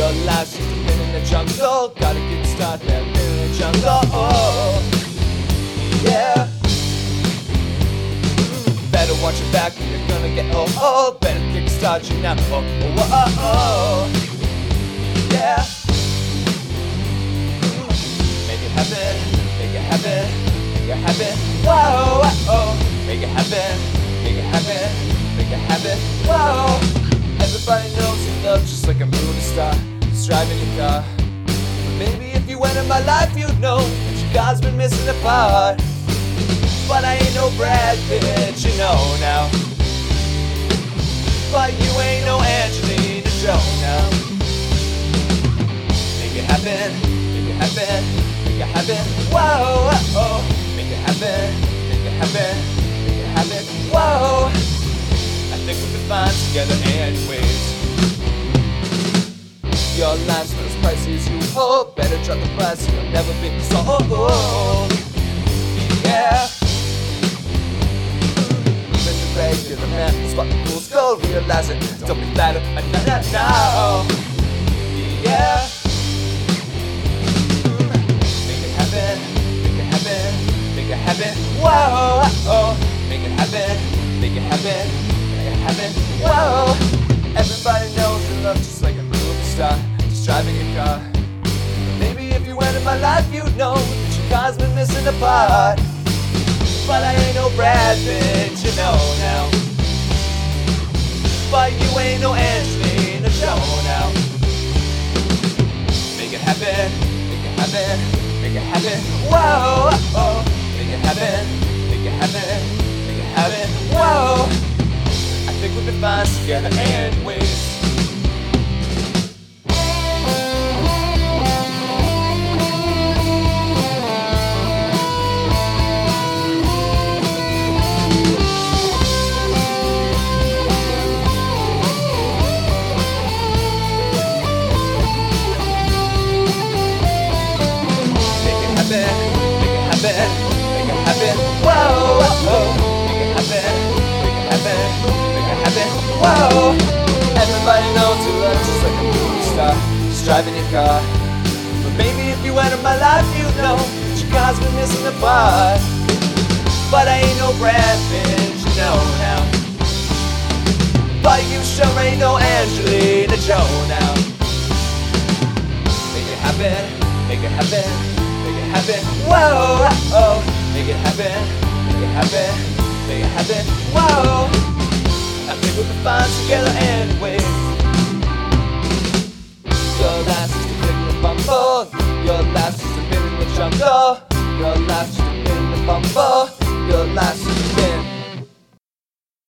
Your life's just a pin in the jungle. Gotta get started, pin in the jungle. Oh, yeah. Better watch your back, you're gonna get old. Better kickstart you now. Yeah. Make it happen, make it happen, make it happen. Whoa, make it happen, make it happen, make it happen. Whoa. Everybody knows you love just like a movie star. Just driving your car. But maybe if you went in my life, you'd know that your God's been missing a part. But I ain't no Brad Pitt, you know now. But you ain't no Angelina Jolie now. Make it happen, make it happen, make it happen. Whoa, make it happen, make it happen, make it happen. Whoa, I think we can find together anyways. Your life's not as pricey as you hope. Better drop the price, you'll never be sold. Yeah. You're the man who's what the fools go. Realize it, don't be flattered. No. Yeah. Make it happen, make it happen, make it happen. Whoa, make it happen, make it happen, make it happen. Whoa. Everybody knows you love just like a movie star. Just driving your car. Maybe if you went in my life, you'd know that your car's been missing a part. But I ain't no Brad Pitt, you know now. But you ain't no Angelina Jolie now. Make it happen, make it happen, make it happen. Whoa, make it happen, make it happen, make it happen. Whoa, I think we can find together anyways. Make it happen, whoa, make it happen, make it happen, make it happen, whoa. Everybody knows you love just like a movie star. Just driving your car. But maybe if you went in my life, you'd know that your car's been missing a part. But I ain't no Brad Pitt, you know now. But you sure ain't no Angelina Jolie now. Make it happen, make it happen, make it happen, whoa, make it happen, make it happen, make it happen, whoa. I think we can find together anyways. Your life's just a bit in the bumble. Your life's just a bit in the jungle. Your life's just a bit in the bumble.